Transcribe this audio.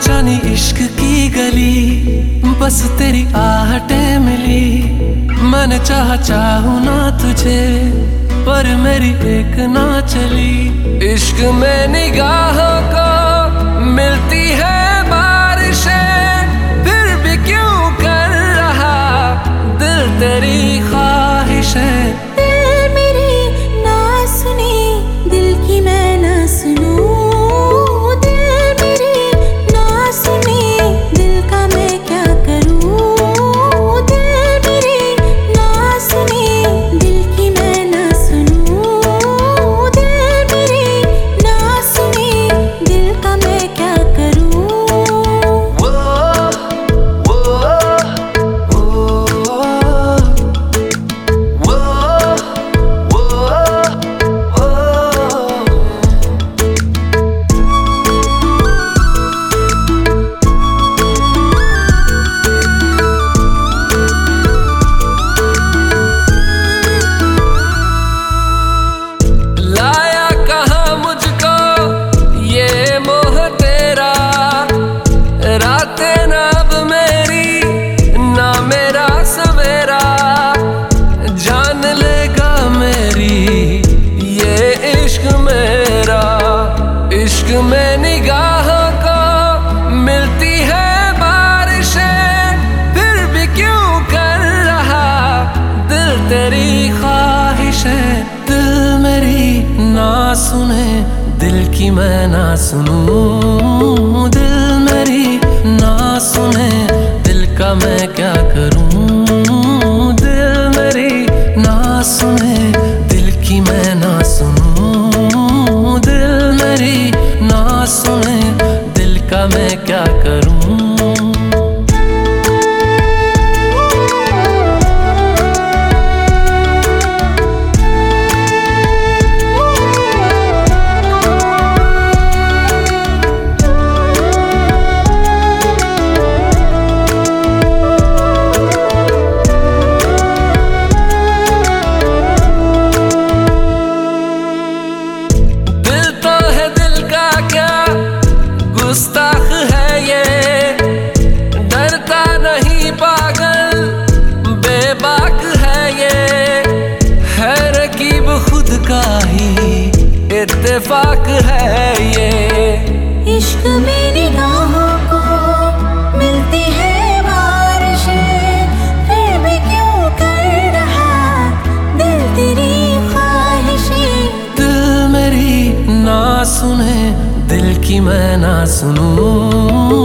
जानी इश्क की गली, बस तेरी आहटें मिली। मैंने चाहूँ ना तुझे, पर मेरी एक ना चली। इश्क में निगाहों को मिलती है बारिशें, फिर भी क्यों कर रहा दिल तेरी ख्वाहिशें। इश्क में निगाहों को मिलती है बारिशें, फिर भी क्यों कर रहा दिल तेरी ख्वाहिशें। दिल मेरी ना सुने, दिल की मैं ना सुनूं। दिल मेरी ना सुने, दिल का मैं क्या करूं। दिल मेरी ना सुने, दिल की मैं ना सुनूं। दिल मेरी ना सुने, दिल का मैं क्या करूं। गुस्ताख है ये, डरता नहीं पागल, बेबाक है ये। है रकीब खुद का ही इत्तेफाक है ये। इश्क में निगाहों को मिलती है बारिशें, फिर भी क्यों कर रहा दिल तेरी ख्वाहिशें। दिल मेरी ना सुने, दिल की मैं ना सुनूं।